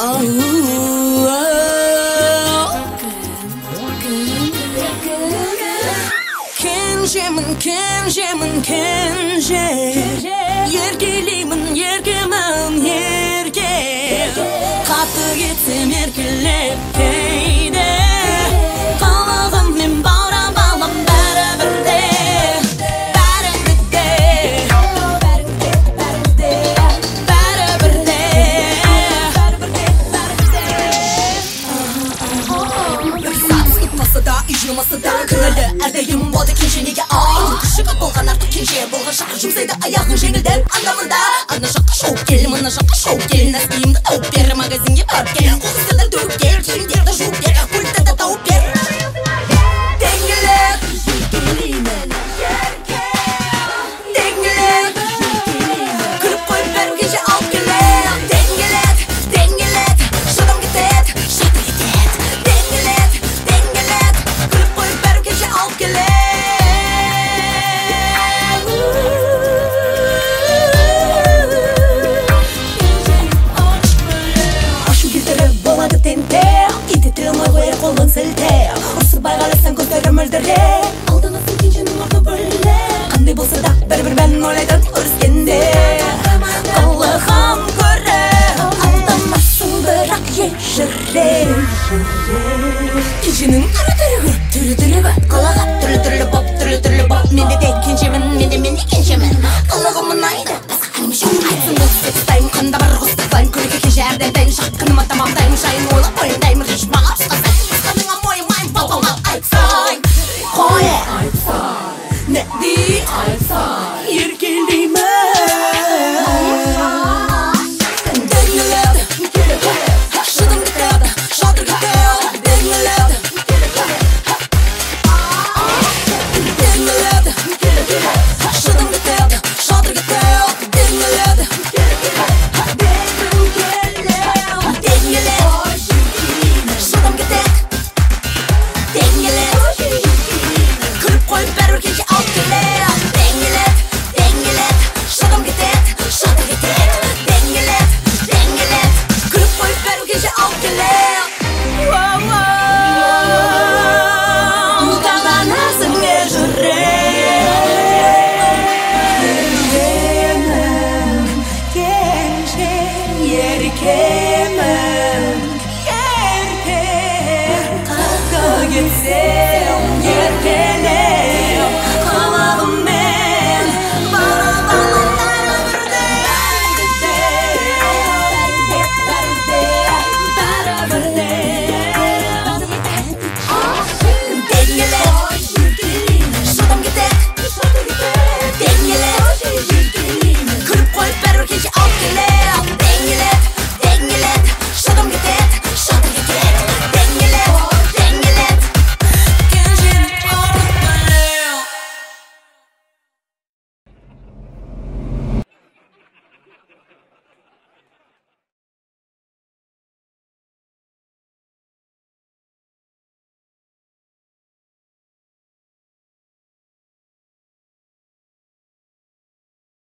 Kenje Yergeliymin yerge Katı gitsem erkelep keyde Kalağım men bağıra bağlam bәрібірде Ижылмасы да күңілді әрдайым болды кенженеге ай Күшігі болған артық кенже болған шақыр жұмсайды аяғын жеңілден андамында Ана жаққа шоу кел, мына жаққа шоу кел Нәскиімді тауып бер, магазинге барып кел Қоқыстарды төгіп кел, киімдерді жуып бер Пультті да тауып бер Деңгілік Еркелеймін Деңгілік Күліп қойып бәрін кенже алып келе Деңгілік Шадам кетет, шаты кетет Деңгілік Күліп қойып бәрін кенже алып келе Қолын сілте Ұрсы байғаласаң көздері мөлдіре Алданасың кенженің орны бөлі Қандай болса да бір-бір бәлін ойлайтын өріскенде Қылығам көрі Алдамасын бірақ ешіре Кенженің түрі-түрі көп Қалаға түрлі-түрлі боп Менде де кенжемін, менде кенжемін Қылығым ұнайды